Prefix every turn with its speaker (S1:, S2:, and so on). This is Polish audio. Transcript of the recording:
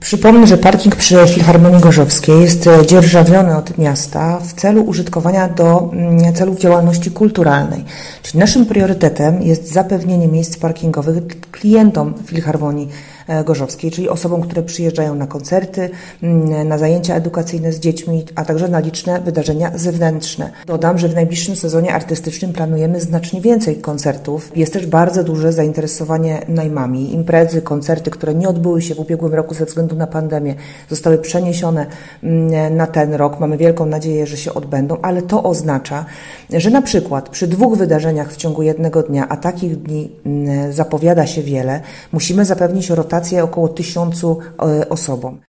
S1: Przypomnę, że parking przy Filharmonii Gorzowskiej jest dzierżawiony od miasta w celu użytkowania do celów działalności kulturalnej. Czyli naszym priorytetem jest zapewnienie miejsc parkingowych klientom Filharmonii Gorzowskiej, czyli osobom, które przyjeżdżają na koncerty, na zajęcia edukacyjne z dziećmi, a także na liczne wydarzenia zewnętrzne. Dodam, że w najbliższym sezonie artystycznym planujemy znacznie więcej koncertów. Jest też bardzo duże zainteresowanie najmami. Imprezy, koncerty, które nie odbyły się w ubiegłym roku ze względu na pandemię, zostały przeniesione na ten rok. Mamy wielką nadzieję, że się odbędą, ale to oznacza, że na przykład przy 2 wydarzeniach w ciągu jednego dnia, a takich dni zapowiada się wiele, musimy zapewnić rotację około 1000 osobom.